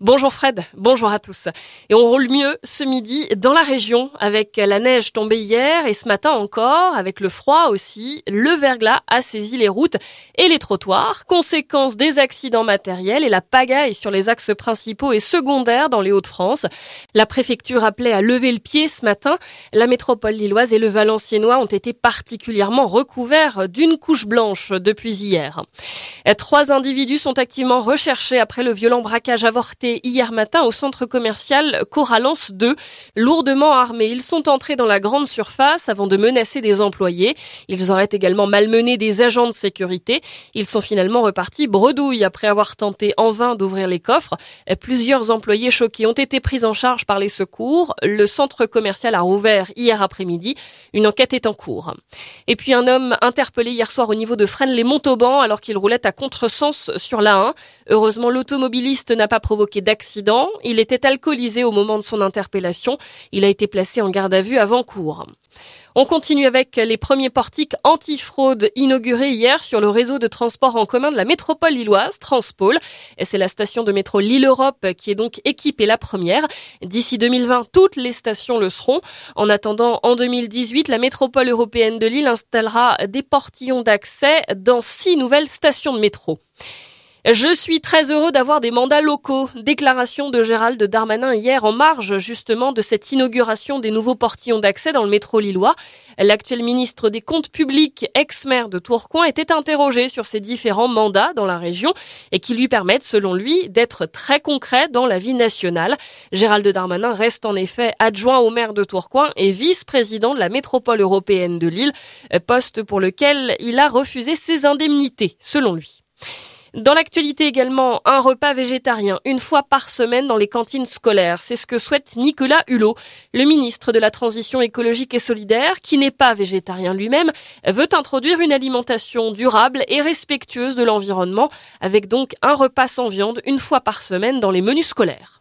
Bonjour Fred, bonjour à tous. Et on roule mieux ce midi dans la région avec la neige tombée hier et ce matin encore, avec le froid aussi. Le verglas a saisi les routes et les trottoirs, conséquence des accidents matériels et la pagaille sur les axes principaux et secondaires dans les Hauts-de-France. La préfecture appelait à lever le pied ce matin. La métropole lilloise et le Valenciennois ont été particulièrement recouverts d'une couche blanche depuis hier. 3 individus sont activement recherchés après le violent braquage avorté hier matin au centre commercial Coralance 2. Lourdement armés, ils sont entrés dans la grande surface avant de menacer des employés. Ils auraient également malmené des agents de sécurité. Ils sont finalement repartis bredouille après avoir tenté en vain d'ouvrir les coffres. Plusieurs employés choqués ont été pris en charge par les secours. Le centre commercial a rouvert hier après-midi. Une enquête est en cours. Et puis un homme interpellé hier soir au niveau de Fresnes-les-Montauban alors qu'il roulait à contresens sur l'A1. Heureusement, l'automobiliste n'a pas provoqué d'accident. Il était alcoolisé au moment de son interpellation. Il a été placé en garde à vue à Vancourt. On continue avec les premiers portiques anti-fraude inaugurés hier sur le réseau de transport en commun de la métropole lilloise, Transpôle. Et c'est la station de métro Lille-Europe qui est donc équipée la première. D'ici 2020, toutes les stations le seront. En attendant, en 2018, la métropole européenne de Lille installera des portillons d'accès dans 6 nouvelles stations de métro. Je suis très heureux d'avoir des mandats locaux. Déclaration de Gérald Darmanin hier en marge justement de cette inauguration des nouveaux portillons d'accès dans le métro lillois. L'actuel ministre des Comptes publics, ex-maire de Tourcoing, était interrogé sur ces différents mandats dans la région et qui lui permettent, selon lui, d'être très concret dans la vie nationale. Gérald Darmanin reste en effet adjoint au maire de Tourcoing et vice-président de la métropole européenne de Lille, poste pour lequel il a refusé ses indemnités, selon lui. Dans l'actualité également, un repas végétarien une fois par semaine dans les cantines scolaires. C'est ce que souhaite Nicolas Hulot, le ministre de la Transition écologique et solidaire, qui n'est pas végétarien lui-même, veut introduire une alimentation durable et respectueuse de l'environnement, avec donc un repas sans viande une fois par semaine dans les menus scolaires.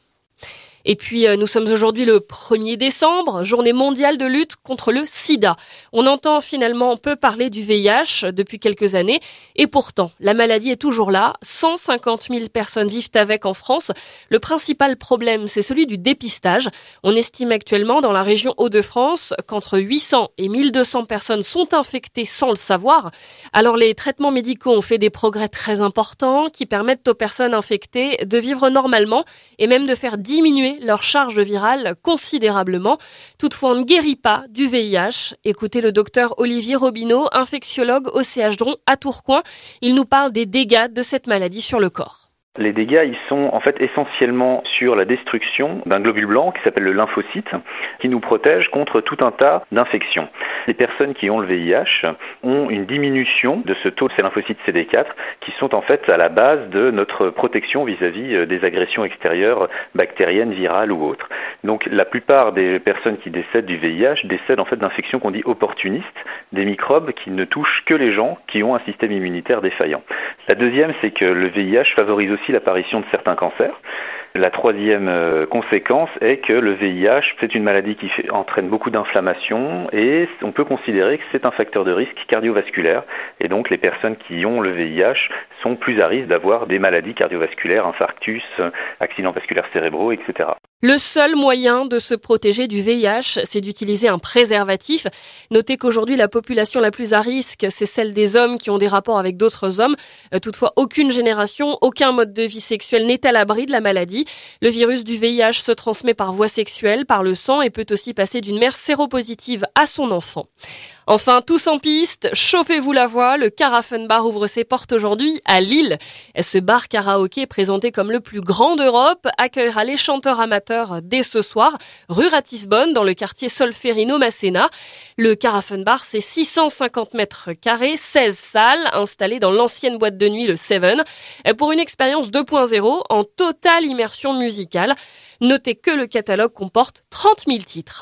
Et puis, nous sommes aujourd'hui le 1er décembre, journée mondiale de lutte contre le sida. On entend finalement peu parler du VIH depuis quelques années. Et pourtant, la maladie est toujours là. 150 000 personnes vivent avec en France. Le principal problème, c'est celui du dépistage. On estime actuellement dans la région Hauts-de-France qu'entre 800 et 1200 personnes sont infectées sans le savoir. Alors, les traitements médicaux ont fait des progrès très importants qui permettent aux personnes infectées de vivre normalement et même de faire diminuer leur charge virale considérablement. Toutefois, on ne guérit pas du VIH. Écoutez le docteur Olivier Robineau, infectiologue au CH Dron à Tourcoing. Il nous parle des dégâts de cette maladie sur le corps. Les dégâts, ils sont en fait essentiellement sur la destruction d'un globule blanc qui s'appelle le lymphocyte, qui nous protège contre tout un tas d'infections. Les personnes qui ont le VIH ont une diminution de ce taux de ces lymphocytes CD4 qui sont en fait à la base de notre protection vis-à-vis des agressions extérieures bactériennes, virales ou autres. Donc la plupart des personnes qui décèdent du VIH décèdent en fait d'infections qu'on dit opportunistes, des microbes qui ne touchent que les gens qui ont un système immunitaire défaillant. La deuxième, c'est que le VIH favorise aussi l'apparition de certains cancers. La troisième conséquence est que le VIH, c'est une maladie qui entraîne beaucoup d'inflammation et on peut considérer que c'est un facteur de risque cardiovasculaire. Et donc les personnes qui ont le VIH sont plus à risque d'avoir des maladies cardiovasculaires, infarctus, accidents vasculaires cérébraux, etc. Le seul moyen de se protéger du VIH, c'est d'utiliser un préservatif. Notez qu'aujourd'hui, la population la plus à risque, c'est celle des hommes qui ont des rapports avec d'autres hommes. Toutefois, aucune génération, aucun mode de vie sexuel n'est à l'abri de la maladie. Le virus du VIH se transmet par voie sexuelle, par le sang et peut aussi passer d'une mère séropositive à son enfant. Enfin, tous en piste, chauffez-vous la voix, le Carafen-Bar ouvre ses portes aujourd'hui à Lille. Ce bar karaoké, présenté comme le plus grand d'Europe, accueillera les chanteurs amateurs dès ce soir, rue Ratisbonne, dans le quartier Solferino-Masséna. Le Carafen-Bar, c'est 650 mètres carrés, 16 salles, installées dans l'ancienne boîte de nuit, le Seven, pour une expérience 2.0 en totale immersion musicale. Notez que le catalogue comporte 30 000 titres.